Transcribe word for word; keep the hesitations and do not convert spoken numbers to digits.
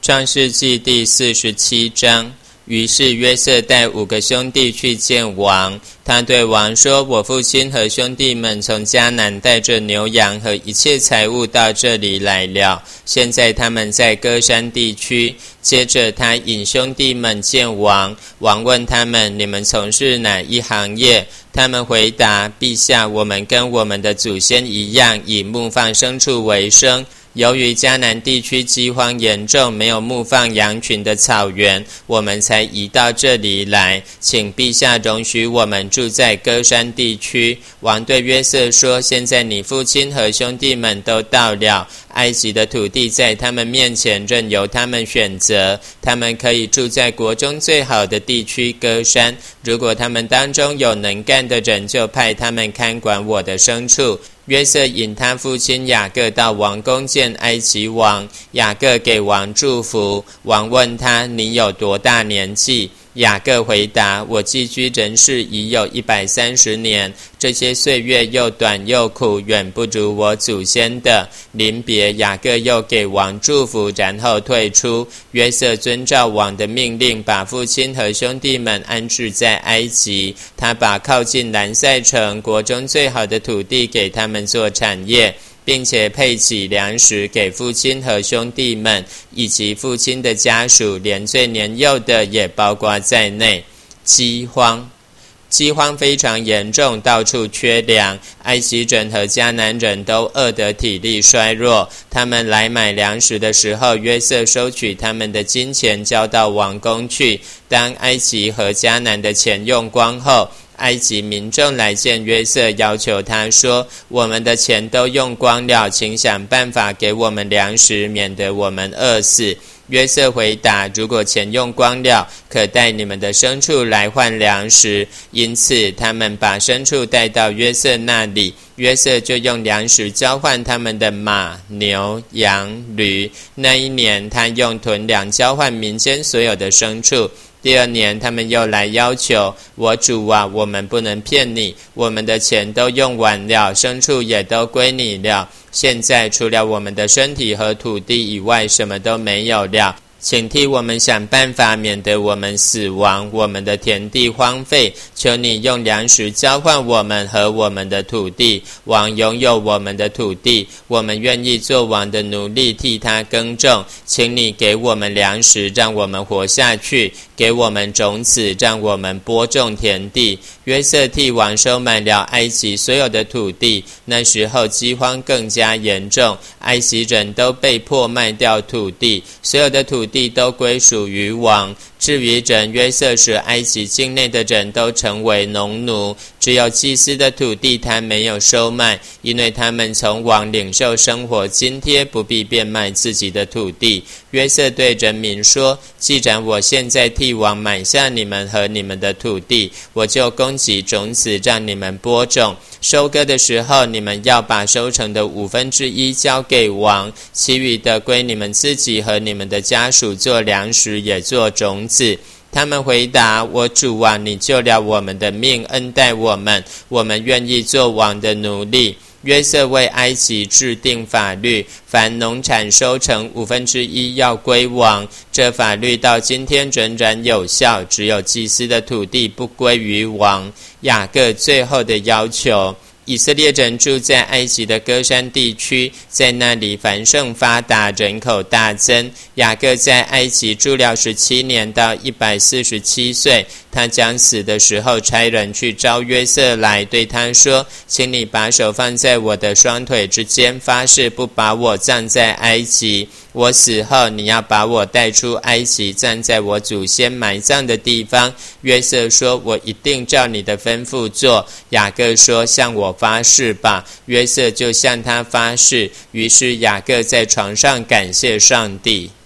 创世纪第四十七章。于是约瑟带五个兄弟去见王，他对王说：我父亲和兄弟们从迦南带着牛羊和一切财物到这里来了，现在他们在歌珊地区。接着他引兄弟们见王，王问他们：你们从事哪一行业？他们回答：陛下，我们跟我们的祖先一样，以牧放牲畜为生。由于迦南地区饥荒严重，没有牧放羊群的草原，我们才移到这里来，请陛下容许我们住在歌珊地区。王对约瑟说：现在你父亲和兄弟们都到了，埃及的土地在他们面前，任由他们选择，他们可以住在国中最好的地区歌珊。如果他们当中有能干的人，就派他们看管我的牲畜。约瑟引他父亲雅各到王宫见埃及王，雅各给王祝福。王问他：你有多大年纪？雅各回答：我寄居人世已有一百三十年，这些岁月又短又苦，远不如我祖先的。临别，雅各又给王祝福，然后退出。约瑟遵照王的命令，把父亲和兄弟们安置在埃及。他把靠近兰塞城国中最好的土地给他们做产业，并且配给粮食给父亲和兄弟们，以及父亲的家属，连最年幼的也包括在内。饥荒饥荒非常严重，到处缺粮，埃及人和迦南人都饿得体力衰弱。他们来买粮食的时候，约瑟收取他们的金钱，交到王宫去。当埃及和迦南的钱用光后，埃及民众来见约瑟，要求他说：我们的钱都用光了，请想办法给我们粮食，免得我们饿死。约瑟回答：如果钱用光了，可带你们的牲畜来换粮食。因此他们把牲畜带到约瑟那里，约瑟就用粮食交换他们的马、牛、羊、驴。那一年他用屯粮交换民间所有的牲畜。第二年他们又来要求：我主啊，我们不能骗你，我们的钱都用完了，牲畜也都归你了，现在除了我们的身体和土地以外，什么都没有了，请替我们想办法，免得我们死亡，我们的田地荒废。求你用粮食交换我们和我们的土地。王拥有我们的土地，我们愿意做王的奴隶，替他耕种。请你给我们粮食，让我们活下去；给我们种子，让我们播种田地。约瑟替王收买了埃及所有的土地。那时候饥荒更加严重，埃及人都被迫卖掉土地，所有的土地都归属于王。至于人，约瑟使埃及境内的人都成为农奴，只有祭司的土地他没有收买，因为他们从王领受生活津贴，不必变卖自己的土地。约瑟对人民说：既然我现在替王买下你们和你们的土地，我就供给种子让你们播种。收割的时候，你们要把收成的五分之一交给王，其余的归你们自己和你们的家属做粮食，也做种子。他们回答：我主啊，你救了我们的命，恩待我们，我们愿意做王的奴隶。约瑟为埃及制定法律，凡农产收成五分之一要归王。这法律到今天仍然有效，只有祭司的土地不归于王。雅各最后的要求。以色列人住在埃及的歌珊地区，在那里繁盛发达，人口大增。雅各在埃及住了十七年，到一百四十七岁。他将死的时候，差人去招约瑟来，对他说：请你把手放在我的双腿之间，发誓不把我葬在埃及。我死后，你要把我带出埃及，葬在我祖先埋葬的地方。约瑟说：我一定照你的吩咐做。雅各说：向我发誓吧。约瑟就向他发誓。于是雅各在床上感谢上帝。